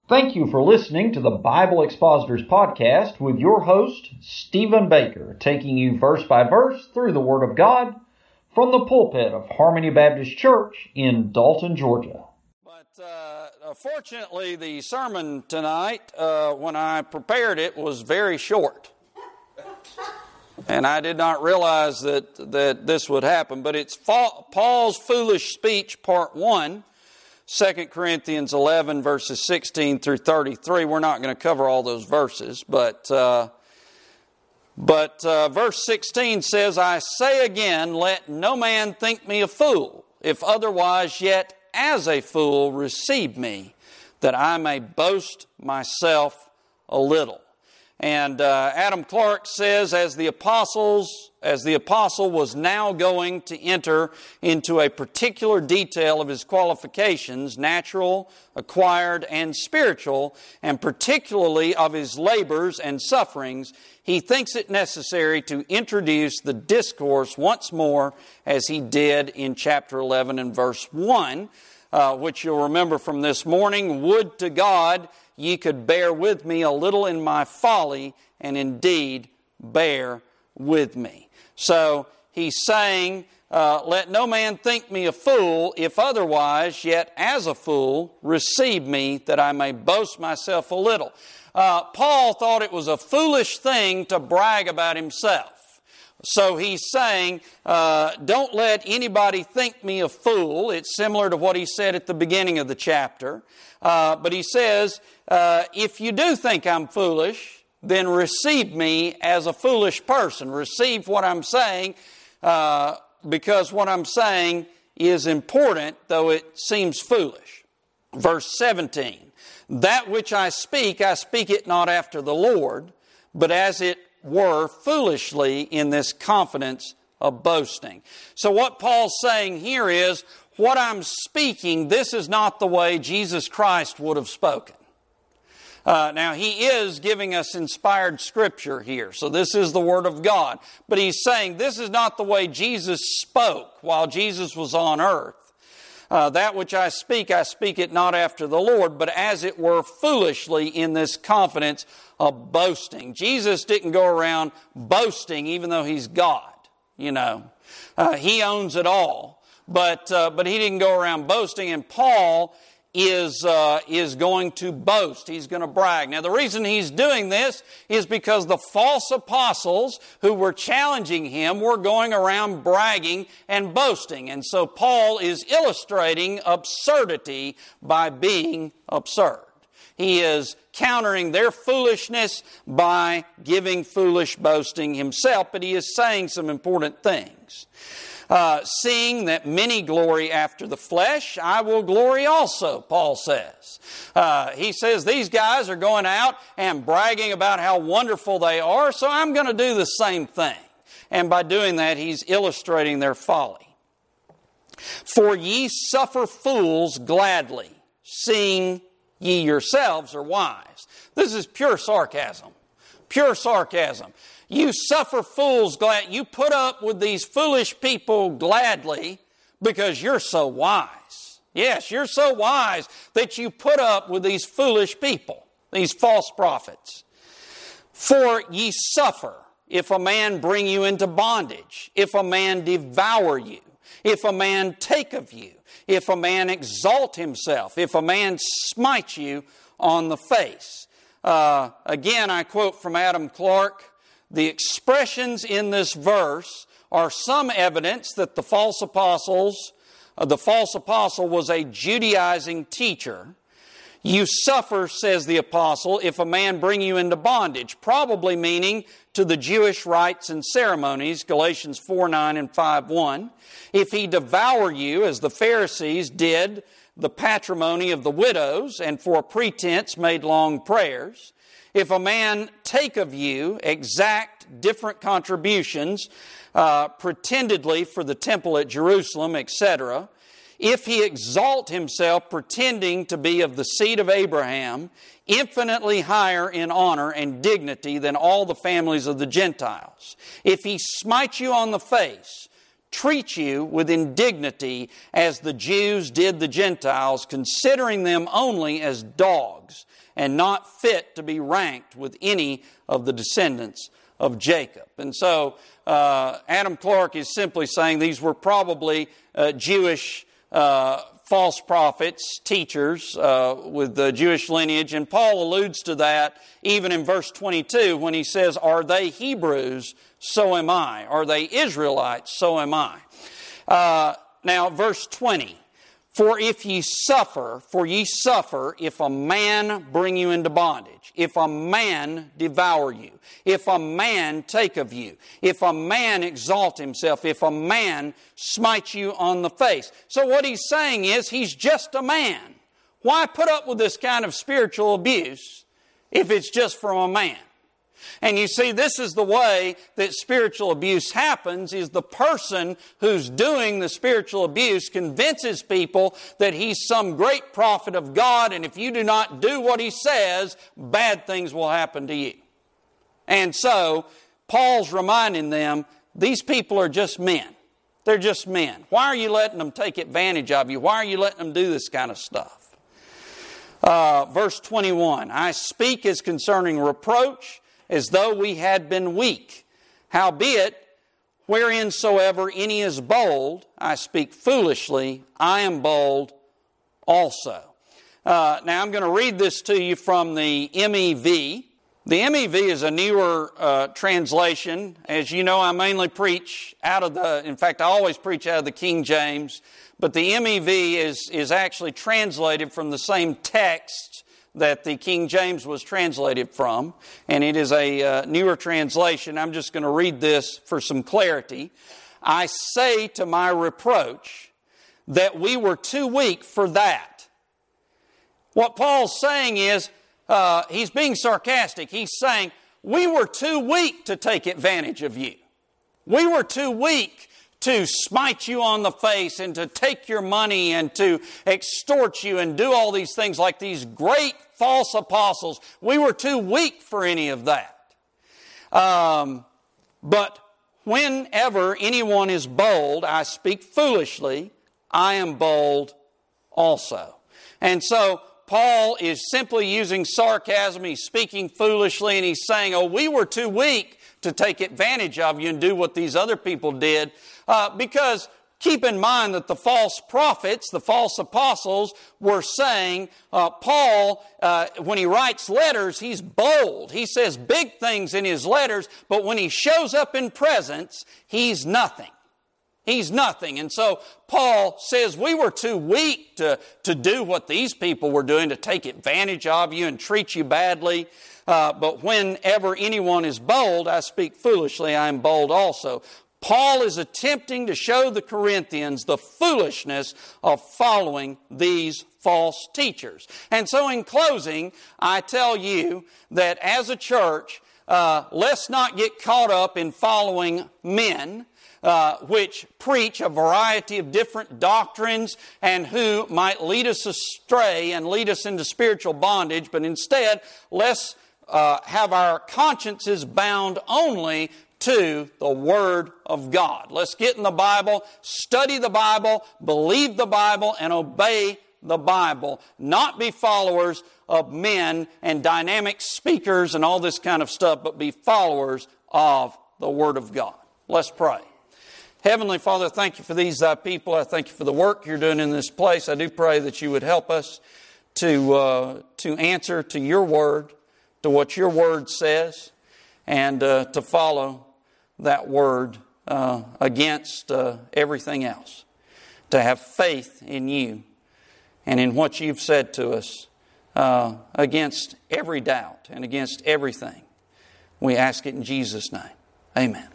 Thank you for listening to the Bible Expositors Podcast with your host, Stephen Baker, taking you verse by verse through the Word of God from the pulpit of Harmony Baptist Church in Dalton, Georgia. But fortunately, the sermon tonight, when I prepared it, was very short. And I did not realize that this would happen. But it's Paul's Foolish Speech, Part 1. 2 Corinthians 11, verses 16 through 33. We're not going to cover all those verses, but verse 16 says, I say again, let no man think me a fool, if otherwise yet as a fool receive me, that I may boast myself a little. And Adam Clarke says, as the apostle was now going to enter into a particular detail of his qualifications, natural, acquired, and spiritual, and particularly of his labors and sufferings, he thinks it necessary to introduce the discourse once more, as he did in chapter 11 and verse 1, which you'll remember from this morning. Would to God ye could bear with me a little in my folly, and indeed bear with me. So he's saying, let no man think me a fool, if otherwise, yet as a fool, receive me, that I may boast myself a little. Paul thought it was a foolish thing to brag about himself. So he's saying, don't let anybody think me a fool. It's similar to what he said at the beginning of the chapter. But he says, if you do think I'm foolish, then receive me as a foolish person. Receive what I'm saying, because what I'm saying is important, though it seems foolish. Verse 17, that which I speak it not after the Lord, but as it were foolishly in this confidence of boasting. So what Paul's saying here is, what I'm speaking, this is not the way Jesus Christ would have spoken. Now, he is giving us inspired Scripture here, so this is the Word of God. But he's saying this is not the way Jesus spoke while Jesus was on earth. That which I speak it not after the Lord, but as it were foolishly in this confidence of boasting. Jesus didn't go around boasting even though He's God, you know. He owns it all. But he didn't go around boasting, and Paul is going to boast. He's going to brag. Now, the reason he's doing this is because the false apostles who were challenging him were going around bragging and boasting. And so Paul is illustrating absurdity by being absurd. He is countering their foolishness by giving foolish boasting himself, but he is saying some important things. Seeing that many glory after the flesh, I will glory also, Paul says. He says these guys are going out and bragging about how wonderful they are, so I'm going to do the same thing. And by doing that, he's illustrating their folly. For ye suffer fools gladly, seeing ye yourselves are wise. This is pure sarcasm. Pure sarcasm. You suffer fools glad. You put up with these foolish people gladly because you're so wise. Yes, you're so wise that you put up with these foolish people, these false prophets. For ye suffer if a man bring you into bondage, if a man devour you, if a man take of you, if a man exalt himself, if a man smite you on the face. Again, I quote from Adam Clarke, the expressions in this verse are some evidence that the false apostle was a Judaizing teacher. You suffer, says the apostle, if a man bring you into bondage, probably meaning to the Jewish rites and ceremonies, Galatians 4:9 and 5:1. If he devour you, as the Pharisees did the patrimony of the widows, and for a pretense made long prayers. If a man take of you, exact different contributions, pretendedly for the temple at Jerusalem, etc. If he exalt himself, pretending to be of the seed of Abraham, infinitely higher in honor and dignity than all the families of the Gentiles. If he smite you on the face, treat you with indignity as the Jews did the Gentiles, considering them only as dogs and not fit to be ranked with any of the descendants of Jacob. And so Adam Clarke is simply saying these were probably Jewish false prophets, teachers with the Jewish lineage. And Paul alludes to that even in verse 22 when he says, "Are they Hebrews? So am I. Are they Israelites? So am I." Now, verse 20. For ye suffer, if a man bring you into bondage, if a man devour you, if a man take of you, if a man exalt himself, if a man smite you on the face. So what he's saying is, he's just a man. Why put up with this kind of spiritual abuse if it's just from a man? And you see, this is the way that spiritual abuse happens, is the person who's doing the spiritual abuse convinces people that he's some great prophet of God, and if you do not do what he says, bad things will happen to you. And so, Paul's reminding them, these people are just men. They're just men. Why are you letting them take advantage of you? Why are you letting them do this kind of stuff? Verse 21, I speak as concerning reproach, as though we had been weak. Howbeit, whereinsoever any is bold, I speak foolishly, I am bold also. Now I'm going to read this to you from the MEV. The MEV is a newer translation. As you know, I mainly preach out of in fact I always preach out of the King James, but the MEV is actually translated from the same text that the King James was translated from, and it is a newer translation. I'm just going to read this for some clarity. I say to my reproach that we were too weak for that. What Paul's saying is, he's being sarcastic. He's saying, we were too weak to take advantage of you. We were too weak to smite you on the face and to take your money and to extort you and do all these things like these great false apostles. We were too weak for any of that. But whenever anyone is bold, I speak foolishly, I am bold also. And so Paul is simply using sarcasm. He's speaking foolishly and he's saying, oh, we were too weak to take advantage of you and do what these other people did. Because keep in mind that the false prophets, the false apostles, were saying, Paul, when he writes letters, he's bold. He says big things in his letters, but when he shows up in presence, he's nothing. He's nothing. And so Paul says we were too weak to do what these people were doing, to take advantage of you and treat you badly. But whenever anyone is bold, I speak foolishly, I am bold also. Paul is attempting to show the Corinthians the foolishness of following these false teachers. And so in closing, I tell you that as a church, let's not get caught up in following men which preach a variety of different doctrines and who might lead us astray and lead us into spiritual bondage, but instead, let's have our consciences bound only to the Word of God. Let's get in the Bible, study the Bible, believe the Bible, and obey the Bible. Not be followers of men and dynamic speakers and all this kind of stuff, but be followers of the Word of God. Let's pray. Heavenly Father, thank you for these thy people. I thank you for the work you're doing in this place. I do pray that you would help us to answer to your Word, to what your Word says, and to follow that Word against everything else. To have faith in you and in what you've said to us against every doubt and against everything. We ask it in Jesus' name. Amen.